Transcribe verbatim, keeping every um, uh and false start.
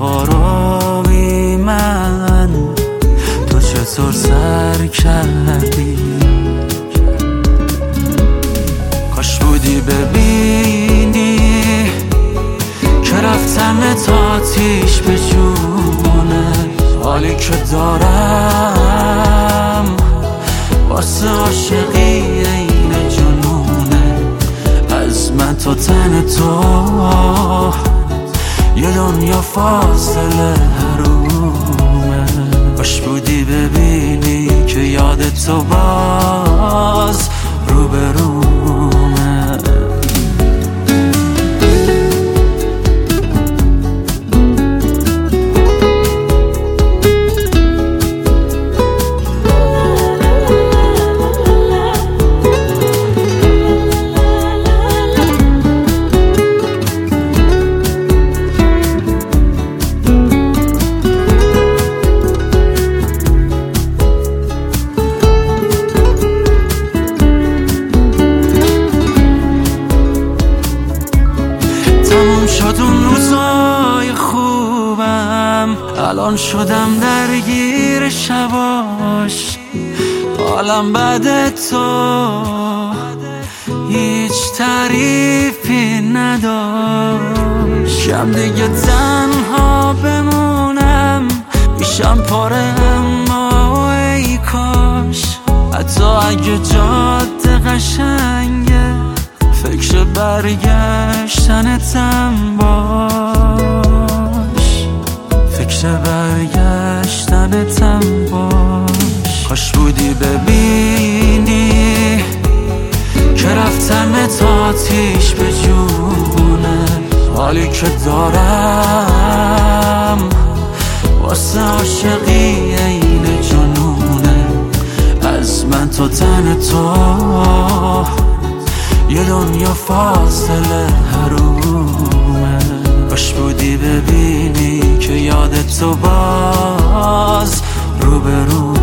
آرامی من تو چطور سر کردی؟ کاش بودی ببینی که رفتم تا آتیش به جونه، حالی که دارم واسه عاشقی این جنونه. از من تا تن تو یه دنیا فاصله حرومه. کاش بودی ببینی که یاد تو باز روبرومه. شد اون روزای خوبم، الان شدم درگیر شباش. حالم بعد تو هیچ تعریفی نداشت. شب دیگه تنها بمونم، میشم پاره اما ای کاش حتی اگه جاده قشنگه فکر برگشتنتم باش، فکر برگشتنتم باش. کاش بودی ببینی که رفتم تا آتیش به جونه، حالی که دارم واسه عاشقی این جنونه. از من تا تن تو یه دنیا فاصله حرومه. کاش بودی ببینی که یاد تو باز روبرومه.